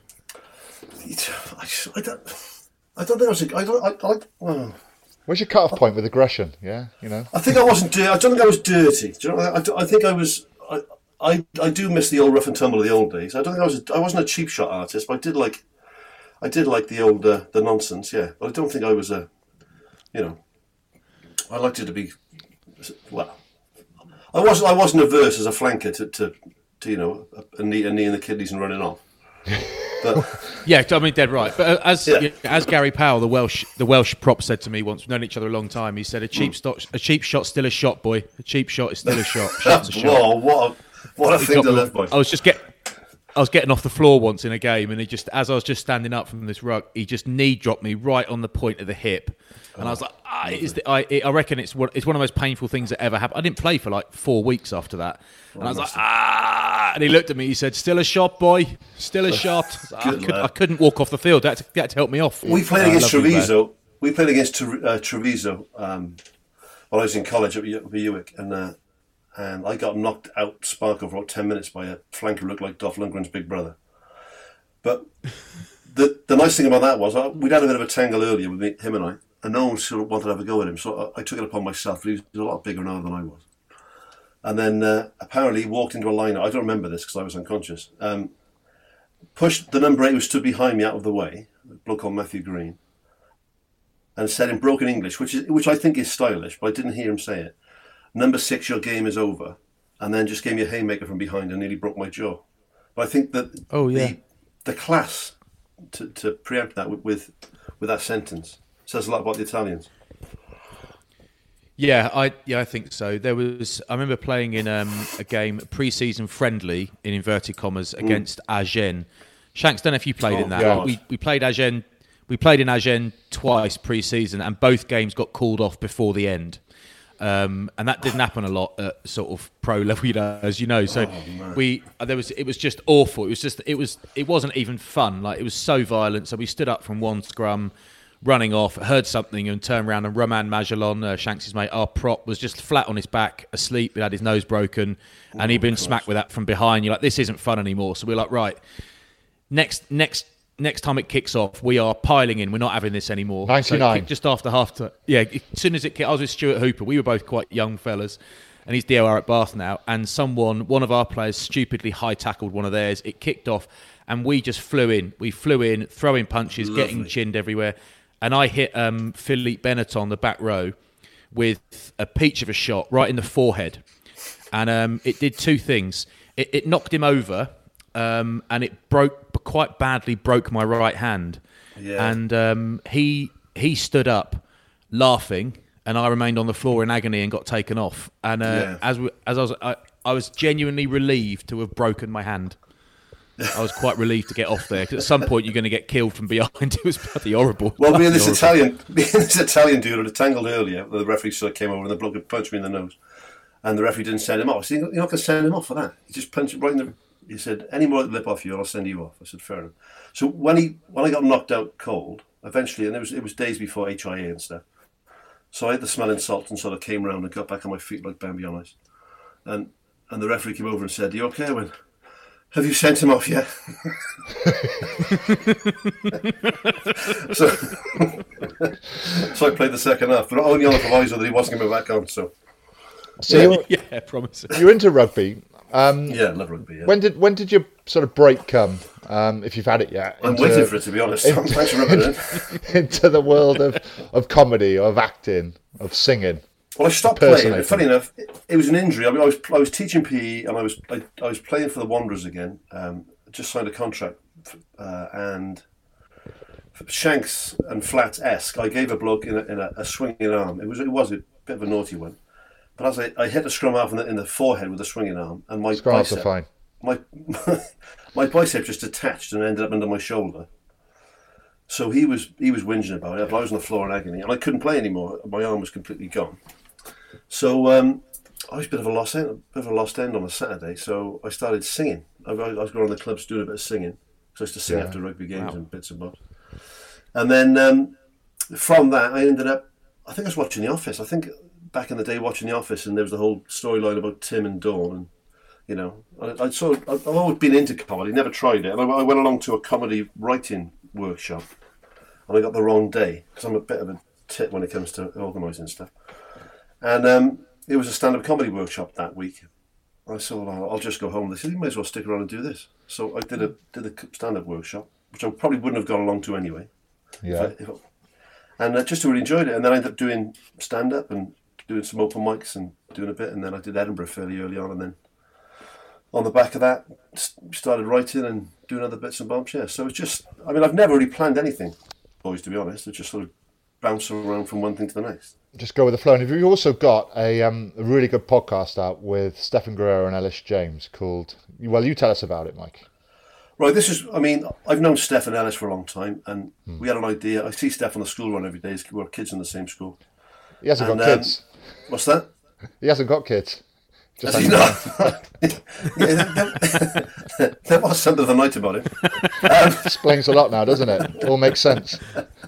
I, I don't. I don't think I was. I don't. I, I, oh. Where's your cut-off point with aggression? Yeah, you know. I think I wasn't. Dirty. I don't think I was dirty. Do you know? I, I think I was. I, I, I do miss the old rough and tumble of the old days. I don't think I was. A, I wasn't a cheap shot artist, but I did like. I did like the old, uh, the nonsense, yeah. But I don't think I was a, you know, I liked it to be, well, I wasn't I wasn't averse as a flanker to, to, to you know, a knee, a knee in the kidneys and running off. But yeah, I mean, dead right. But as yeah. as Gary Powell, the Welsh the Welsh prop, said to me once, we've known each other a long time. He said, "A cheap mm. shot, a cheap shot's still a shot, boy. A cheap shot is still a shot. Shot's a shot." Whoa, what a, what a thing to live by. I was just get. I was getting off the floor once in a game, and he just, as I was just standing up from this ruck, he just knee dropped me right on the point of the hip, and oh, I was like, ah, is the, I, I reckon it's one, it's one of the most painful things that ever happened. I didn't play for like four weeks after that, and oh, I was like, ah, and he looked at me, he said, "Still a shot, boy, still a shot." I, could, I couldn't walk off the field. That had to, that had to help me off. We played uh, against Treviso. We played against uh, Treviso um, while I was in college at U W I C, and. Uh, And I got knocked out spark over about ten minutes by a flanker who looked like Dolph Lundgren's big brother. But the the nice thing about that was uh, we'd had a bit of a tangle earlier with me, him and I, and no one sort of wanted to have a go at him. So I, I took it upon myself. He was a lot bigger now than I was. And then uh, apparently he walked into a line. I don't remember this because I was unconscious. Um, pushed the number eight who stood behind me out of the way, a bloke called Matthew Green, and said in broken English, which is which I think is stylish, but I didn't hear him say it. "Number six, your game is over," and then just gave me a haymaker from behind and nearly broke my jaw. But I think that oh, yeah. the, the class to, to preempt that with, with with that sentence says a lot about the Italians. Yeah, I yeah I think so. There was I remember playing in um, a game, a pre-season friendly in inverted commas against mm. Agen. Shanks, don't know if you played oh, in that. God. We we played Agen. We played in Agen twice pre-season, and both games got called off before the end. Um, and that didn't happen a lot at sort of pro level, you know, as you know. So oh, we there was it was just awful. It was just it was it wasn't even fun. Like it was so violent. So we stood up from one scrum, running off, heard something, and turned around. And Roman Magellan, uh, Shanks' mate, our prop, was just flat on his back, asleep. He had his nose broken, and oh, he'd been smacked with that from behind. You're like, this isn't fun anymore. So we're like, right, next next. Next time it kicks off, we are piling in. We're not having this anymore. ninety-nine. So just after half time. Yeah, as soon as it kicked, I was with Stuart Hooper. We were both quite young fellas. And he's D O R at Bath now. And someone, one of our players, stupidly high-tackled one of theirs. It kicked off, and we just flew in. We flew in, throwing punches, Lovely. getting chinned everywhere. And I hit um, Philippe Benetton, the back row, with a peach of a shot right in the forehead. And um, it did two things. It, it knocked him over. Um, and it broke quite badly. Broke my right hand, yeah. and um, he he stood up, laughing, and I remained on the floor in agony and got taken off. And uh, yeah. as we, as I was, I, I was genuinely relieved to have broken my hand. I was quite relieved to get off there because at some point you're going to get killed from behind. It was bloody horrible. Well, bloody being this horrible. Italian, being this Italian dude who tangled earlier, the referee sort of came over and the bloke had punched me in the nose, and the referee didn't send him off. I said, "You're not going to send him off for that." He just punched him right in the. He said, "Any more lip off you, or I'll send you off." I said, "Fair enough." So when he when I got knocked out cold, eventually, and it was it was days before H I A and stuff. So I had the smelling salt and sort of came round and got back on my feet like Bambi on ice. And and the referee came over and said, "Are you okay?" I went, "Have you sent him off yet?" so, so I played the second half, but only on the proviso that he wasn't going to be back on. So, so yeah, you're, yeah, promise. You're into rugby. Um, yeah, I love rugby. Yeah. When did when did your sort of break come? Um, if you've had it yet, I'm into, waiting for it, to be honest. Into, Thanks for rubbing it in. Into the world of, of comedy, of acting, of singing. Well, I stopped playing. Funny enough, it, it was an injury. I mean, I was I was teaching P E and I was I, I was playing for the Wanderers again. Um, just signed a contract, uh, and Shanks and Flats-esque. I gave a bloke in a, in a, a swinging arm. It was it was a bit of a naughty one, but as I, I hit a scrum half in the, in the forehead with a swinging arm, and my Scrum bicep, fine. my my bicep just detached and ended up under my shoulder. So he was he was whinging about it, but I was on the floor in agony, and I couldn't play anymore. My arm was completely gone. So um, I was a bit of a lost end, a bit of a lost end on a Saturday. So I started singing. I, I was going on the clubs doing a bit of singing. So I used to sing Yeah. after rugby games Wow. and bits and bobs. And then um, from that, I ended up. I think I was watching The Office. I think back in the day watching The Office, and there was the whole storyline about Tim and Dawn, and you know, I, I sort of, I've always been into comedy, never tried it, and I, I went along to a comedy writing workshop, and I got the wrong day because I'm a bit of a tit when it comes to organising stuff. And um, it was a stand-up comedy workshop that week. I said, well, I'll, I'll just go home. They said, you may as well stick around and do this. So I did a did a stand-up workshop, which I probably wouldn't have gone along to anyway. Yeah. If I, if I, and I just really enjoyed it. And then I ended up doing stand-up and doing some open mics and doing a bit. And then I did Edinburgh fairly early on. And then on the back of that, started writing and doing other bits and bobs. Yeah. So it's just, I mean, I've never really planned anything, boys, to be honest. It's just sort of bouncing around from one thing to the next. Just go with the flow. And you've also got a, um, a really good podcast out with Stephen Guerrero and Ellis James called, well, you tell us about it, Mike. Right, this is, I mean, I've known Steph and Ellis for a long time, and hmm. we had an idea. I see Steph on the school run every day. We're kids in the same school. He hasn't and, got kids. Um, what's that? He hasn't got kids. Just Has he not? yeah, there, there was something of the night about it. Um, Explains a lot now, doesn't it? It all makes sense.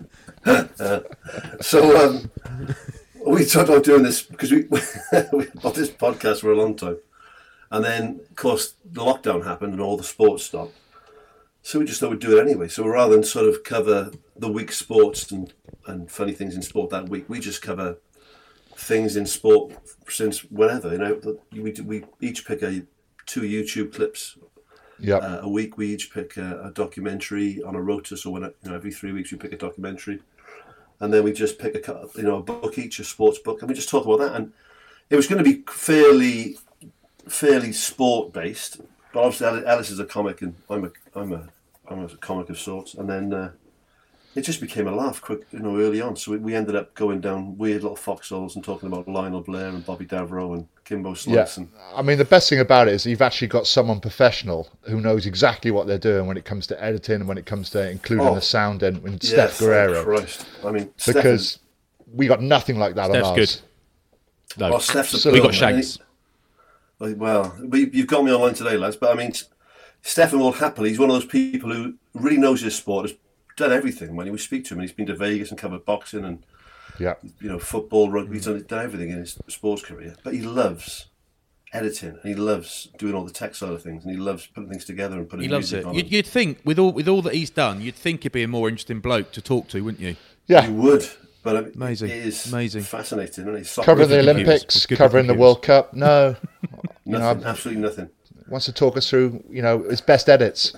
Uh, so um, we started out doing this because we we got this podcast for a long time, and then of course the lockdown happened and all the sports stopped. So we just thought we'd do it anyway. So rather than sort of cover the week's sports and, and funny things in sport that week, we just cover things in sport since whenever. You know, we we each pick a two YouTube clips. Yeah. Uh, a week we each pick a, a documentary on a rota. So when you know every three weeks we pick a documentary, and then we just pick a you know a book each, a sports book, and we just talk about that. And it was going to be fairly fairly sport based. But obviously, Alice is a comic, and I'm a, I'm a, I'm a comic of sorts. And then uh, it just became a laugh, quick, you know, early on. So we, we ended up going down weird little foxholes and talking about Lionel Blair and Bobby Davro and Kimbo Slice. Yeah. And I mean, the best thing about it is you've actually got someone professional who knows exactly what they're doing when it comes to editing and when it comes to including oh, the sound in. With yeah, Steph Guerrero, Christ. I mean, because Steph, we got nothing like that Steph's on ours. good. No, well, Steph's a So we got brilliant, Shanks. Like, well, you've got me online today, lads. But I mean, Stefan will happily. He's one of those people who really knows his sport. Has done everything. When we speak to him, and he's been to Vegas and covered boxing and Yeah. you know football, rugby. He's done, done everything in his sports career. But he loves editing, and he loves doing all the tech side of things, and he loves putting things together and putting. He loves music it. on You'd, you'd think with all with all that he's done, you'd think he'd be a more interesting bloke to talk to, wouldn't you? Yeah. You would, but I mean, Amazing. It is Amazing. fascinating. Isn't it? Soccer Covering the is computers. Olympics, It's good covering the computers. World Cup. No. You nothing, know, absolutely nothing. wants to talk us through, you know, his best edits.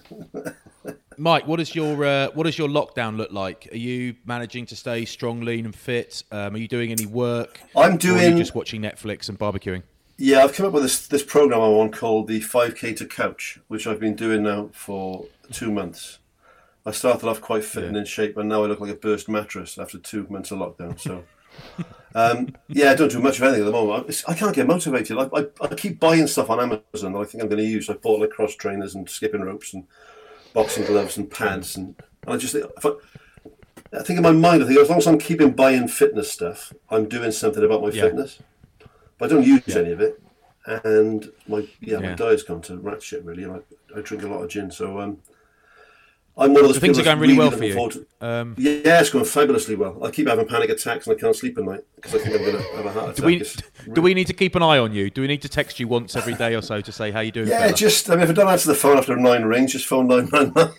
Mike, what does your uh, what does your lockdown look like? Are you managing to stay strong, lean, and fit? Um, are you doing any work? I'm Or are doing. you just watching Netflix and barbecuing? Yeah, I've come up with this this program I'm on called the five K to Couch, which I've been doing now for two months. I started off quite fit and in shape, and now I look like a burst mattress after two months of lockdown. So, um, yeah, I don't do much of anything at the moment. It's, I can't get motivated. I, I, I keep buying stuff on Amazon that I think I'm going to use. I bought like cross trainers and skipping ropes and boxing gloves and pads, and, and I just think, if I, I think in my mind, I think as long as I'm keeping buying fitness stuff, I'm doing something about my Yeah. fitness. But I don't use any of it, and my yeah, my Yeah. diet's gone to rat shit really. And I, I drink a lot of gin, so um, I'm one of those so things are people going really well really for you. To, um, yeah, it's going fabulously well. I keep having panic attacks and I can't sleep at night because I think I'm going to have a heart attack. Do we, It's do we need to keep an eye on you? Do we need to text you once every day or so to say how you doing? Yeah, fella? just, I mean, if I don't answer the phone after nine rings, just phone nine nine nine.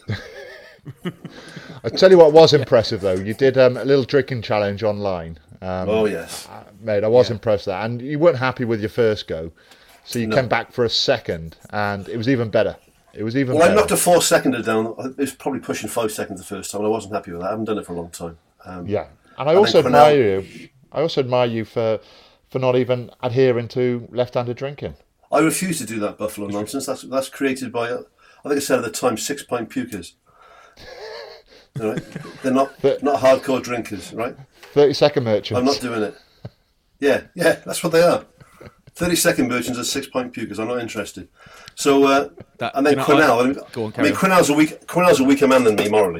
I tell you what was impressive though. You did um, a little drinking challenge online. Um, oh yes, mate, I was yeah. impressed with that, and you weren't happy with your first go, so you no. came back for a second, and it was even better. It was even. Well, better. I knocked a four seconder down. It was probably pushing five seconds the first time, and I wasn't happy with that. I haven't done it for a long time. Um, yeah, and I and also Cornell, admire you. I also admire you for for not even adhering to left-handed drinking. I refuse to do that Buffalo nonsense. That's that's created by, I think I said at the time, six-pint pukers. Right? They're not not hardcore drinkers, right? thirty-second merchants. I'm not doing it. Yeah, yeah, that's what they are. thirty-second merchants are six-pint pukers. I'm not interested. So, uh, that, and then you know, Cornell. I, I mean, on, I mean Cornell's a weak Cornell's a weaker man than me morally.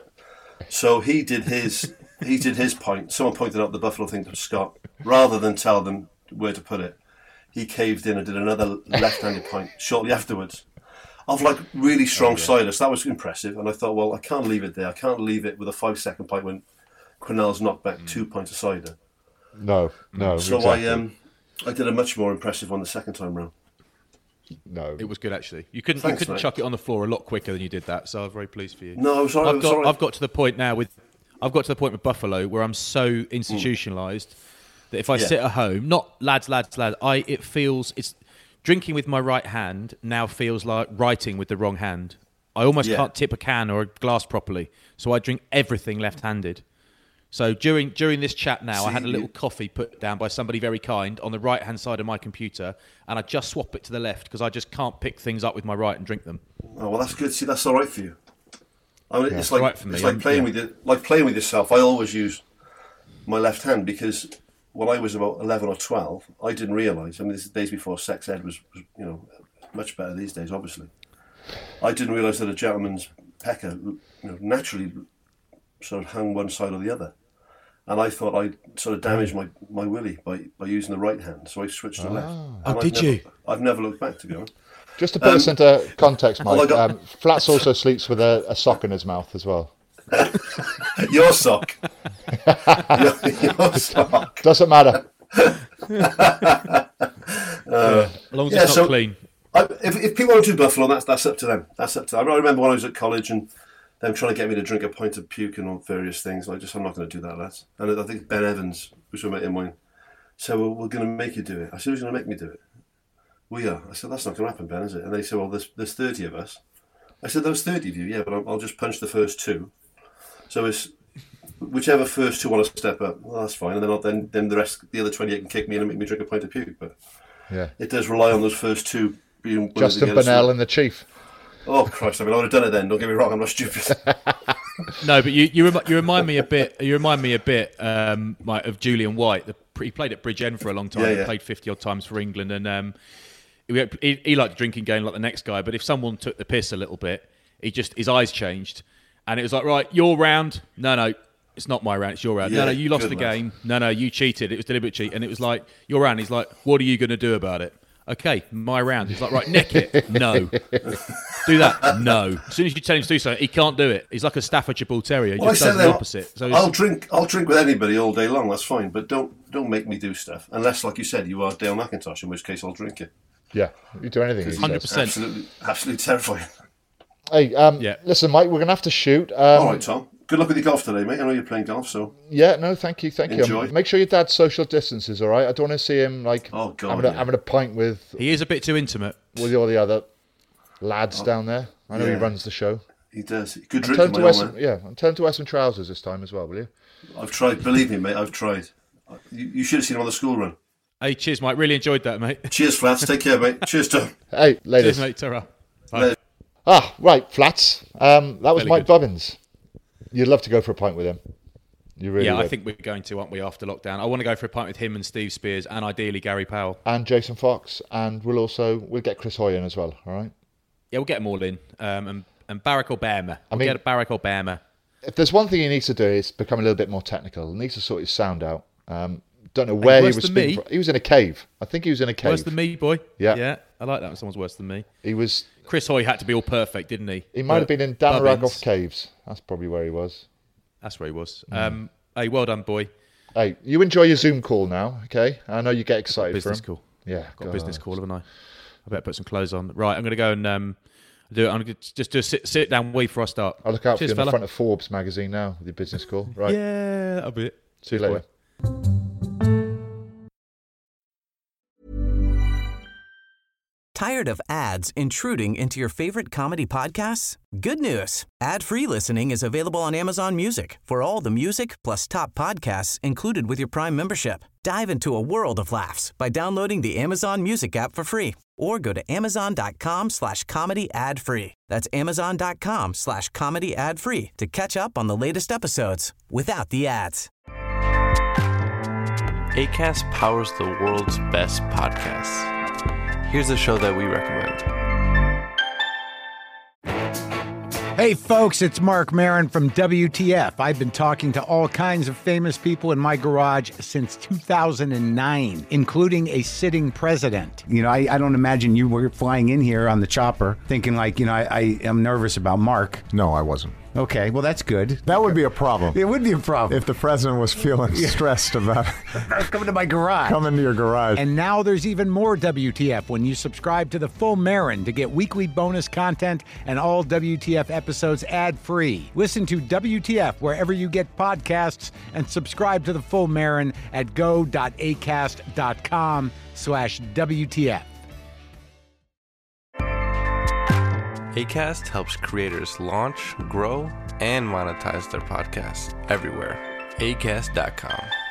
So he did his he did his point. Someone pointed out the Buffalo thing to Scott. Rather than tell them where to put it, he caved in and did another left-handed pint shortly afterwards. Of like really strong oh, yeah. cider. So that was impressive. And I thought, well, I can't leave it there. I can't leave it with a five-second pint when Cornell's knocked back mm. two pints of cider. No, no. So exactly. I um I did a much more impressive one the second time round. No, it was good actually. You couldn't Thanks, you couldn't mate. chuck it on the floor a lot quicker than you did that. So I'm very pleased for you. No, I was sorry. I've got sorry. I've got to the point now with I've got to the point with Buffalo where I'm so institutionalised mm. that if I yeah. sit at home, not lads, lads, lads, I it feels it's drinking with my right hand now feels like writing with the wrong hand. I almost yeah. can't tip a can or a glass properly, so I drink everything left-handed. So during during this chat now, See, I had a little you... coffee put down by somebody very kind on the right-hand side of my computer, and I just swap it to the left because I just can't pick things up with my right and drink them. Oh well, that's good. See, that's all right for you. I mean, yeah, it's like right for me. it's like I'm, playing yeah. with it, like playing with yourself. I always use my left hand because when I was about eleven or twelve, I didn't realise. I mean, this is days before sex ed was, was, you know, much better these days. Obviously, I didn't realise that a gentleman's pecker, you know, naturally sort of hung one side or the other. And I thought I'd sort of damaged my, my willy by, by using the right hand, so I switched to oh. left. Oh, and did I've you? Never, I've never looked back, to be honest. Just to put um, this into context, Mike, got... um, Flats also sleeps with a, a sock in his mouth as well. Your sock. your, your sock. Doesn't matter. uh, yeah, as long as yeah, it's so not clean. I, if, if people want to do Buffalo, that's that's up to them. That's up to them. I remember when I was at college and them trying to get me to drink a pint of puke and all various things. I just, I'm not going to do that, lads. And I think Ben Evans, who's a mate of mine, said, well, we're going to make you do it. I said, who's going to make me do it? We are. I said, that's not going to happen, Ben, is it? And they said, well, there's, there's thirty of us. I said, there's thirty of you, yeah, but I'll, I'll just punch the first two. So it's whichever first two want to step up, well, that's fine. And then I'll, then then the rest, the other twenty-eight can kick me in and make me drink a pint of puke. But yeah, it does rely on those first two being Justin Bonnell and the Chief. Oh Christ! I mean, I would have done it then. Don't get me wrong. I'm not stupid. No, but you you, rem- you remind me a bit. You remind me a bit um, like of Julian White. The, he played at Bridgend for a long time. Yeah, he yeah. played fifty odd times for England, and um, he, he, he liked drinking game like the next guy. But if someone took the piss a little bit, he just his eyes changed, and it was like, right, your round. No, no, it's not my round. It's your round. Yeah, no, no, you lost the lad. game. No, no, you cheated. It was deliberate cheat, and it was like your round. He's like, what are you going to do about it? Okay, my round. He's like, right, nick it. No. Do that. No. As soon as you tell him to do something, he can't do it. He's like a Staffordshire Bull Terrier. He well, just I does said the that opposite. So I'll drink. I'll drink with anybody all day long. That's fine. But don't don't make me do stuff unless, like you said, you are Dale McIntosh. In which case, I'll drink it. Yeah, you do anything. one hundred percent. Absolutely, absolutely terrifying. Hey, um, yeah. listen, Mike, we're gonna have to shoot. Um, all right, Tom. Good luck with your golf today, mate. I know you're playing golf, so yeah, no, thank you, thank Enjoy. you. Make sure your dad's social distances, all right? I don't want to see him like oh, God, having, a, yeah. having a pint with He is a bit too intimate. with all the other lads Oh, down there. I know yeah. he runs the show. He does. Good And tell drinking, him to my wear old some, man. yeah, and tell him to wear some trousers this time as well, will you? I've tried. Believe me, mate. I've tried. You, you should have seen him on the school run. Hey, cheers, Mike. Really enjoyed that, mate. Cheers, Flats. Take care, mate. Cheers, Tom. Hey, ladies. Cheers, mate. Ta-ra. Bye. Later. Ah, right, Flats. Um, that was Fairly Mike good. Bubbins. You'd love to go for a pint with him. You really yeah, would. I think we're going to, aren't we, after lockdown? I want to go for a pint with him and Steve Spears and ideally Gary Powell. And Jason Fox, and we'll also we'll get Chris Hoy in as well. All right. Yeah, we'll get them all in. Um, and, and Barack Obama. We'll I mean- get Barack Obama. If there's one thing he needs to do, is become a little bit more technical. He needs to sort his sound out. Um, don't know where he worse was than speaking me. from. He was in a cave. I think he was in a cave. Worse than me, boy. Yeah. Yeah. I like that when someone's worse than me. He was. Chris Hoy had to be all perfect, didn't he? He might But have been in Dan Bubbins- Ragoff Caves. That's probably where he was. That's where he was. Um, hey, well done, boy. Hey, you enjoy your Zoom call now, okay? I know you get excited for Business him. call. Yeah, Got God. a business call, haven't I? I better put some clothes on. Right, I'm going to go and um, do it. I'm going to just do a sit, sit down wee before I start. I'll look out Cheers, for you on fella. the front of Forbes magazine now with your business call. Right. Yeah, that'll be it. See you later. Tired of ads intruding into your favorite comedy podcasts? Good news. Ad-free listening is available on Amazon Music for all the music plus top podcasts included with your Prime membership. Dive into a world of laughs by downloading the Amazon Music app for free or go to amazon.com slash comedy ad free. That's amazon.com slash comedy ad free to catch up on the latest episodes without the ads. Acast powers the world's best podcasts. Here's a show that we recommend. Hey folks, it's Mark Maron from W T F. I've been talking to all kinds of famous people in my garage since two thousand nine, including a sitting president. You know, I, I don't imagine you were flying in here on the chopper thinking like, you know, I, I am nervous about Mark. No, I wasn't. Okay, well, that's good. That would be a problem. It would be a problem. If the president was feeling stressed about coming to my garage. coming to your garage. And now there's even more W T F when you subscribe to the full Marin to get weekly bonus content and all W T F episodes ad-free. Listen to W T F wherever you get podcasts and subscribe to the full Marin at go.acast.com slash WTF. Acast helps creators launch, grow, and monetize their podcasts everywhere. acast dot com.